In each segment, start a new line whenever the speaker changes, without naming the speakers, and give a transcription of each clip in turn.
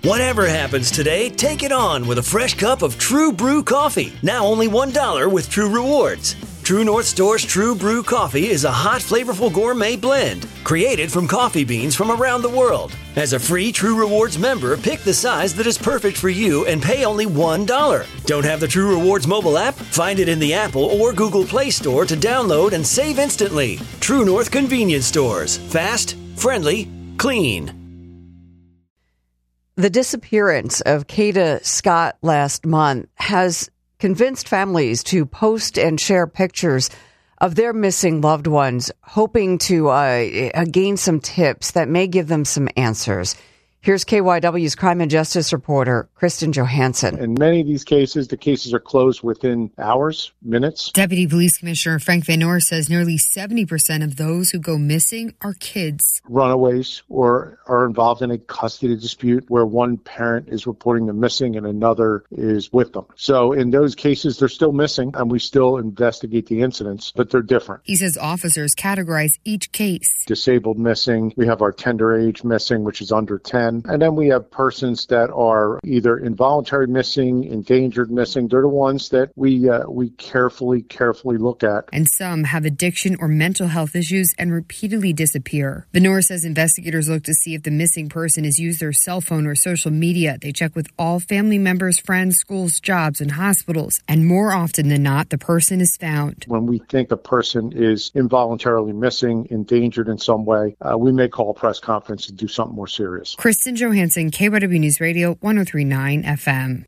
Whatever happens today, take it on with a fresh cup of True Brew coffee. Now only $1 with True Rewards. True North Store's True Brew coffee is a hot, flavorful gourmet blend created from coffee beans from around the world. As a free True Rewards member, pick the size that is perfect for you and pay only $1. Don't have the True Rewards mobile app? Find it in the Apple or Google Play Store to download and save instantly. True North Convenience Stores. Fast, friendly, clean.
The disappearance of Kata Scott last month has convinced families to post and share pictures of their missing loved ones, hoping to gain some tips that may give them some answers. Here's KYW's crime and justice reporter, Kristen Johansson.
In many of these cases, the cases are closed within hours, minutes.
Deputy Police Commissioner Frank Van Noor says nearly 70% of those who go missing are kids.
Runaways or are involved in a custody dispute where one parent is reporting them missing and another is with them. So in those cases, they're still missing and we still investigate the incidents, but they're different.
He says officers categorize each case.
Disabled missing. We have our tender age missing, which is under 10. And then we have persons that are either involuntary missing, endangered missing. They're the ones that we carefully look at.
And some have addiction or mental health issues and repeatedly disappear. Van Noor says investigators look to see if the missing person has used their cell phone or social media. They check with all family members, friends, schools, jobs, and hospitals. And more often than not, the person is found.
When we think a person is involuntarily missing, endangered in some way, we may call a press conference to do something more serious.
Kristen Johansson, KYW News Radio, 103.9 FM.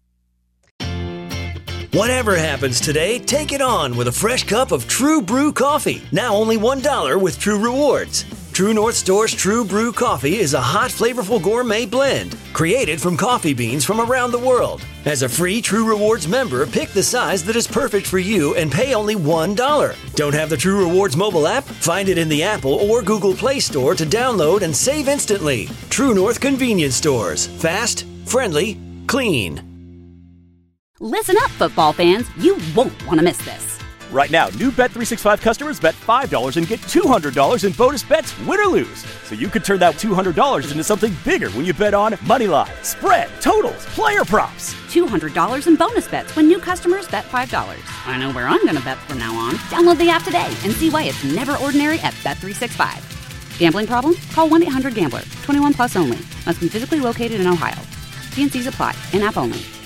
Whatever happens today, take it on with a fresh cup of True Brew coffee. Now only $1 with True Rewards. True North Store's True Brew coffee is a hot, flavorful gourmet blend created from coffee beans from around the world. As a free True Rewards member, pick the size that is perfect for you and pay only $1. Don't have the True Rewards mobile app? Find it in the Apple or Google Play Store to download and save instantly. True North Convenience Stores. Fast, friendly, clean.
Listen up, football fans. You won't want to miss this.
Right now, new Bet365 customers bet $5 and get $200 in bonus bets, win or lose. So you could turn that $200 into something bigger when you bet on moneyline, spread, totals, player props.
$200 in bonus bets when new customers bet $5. I know where I'm going to bet from now on. Download the app today and see why it's never ordinary at Bet365. Gambling problem? Call 1-800-GAMBLER. 21 plus only. Must be physically located in Ohio. T&Cs apply. In-app only.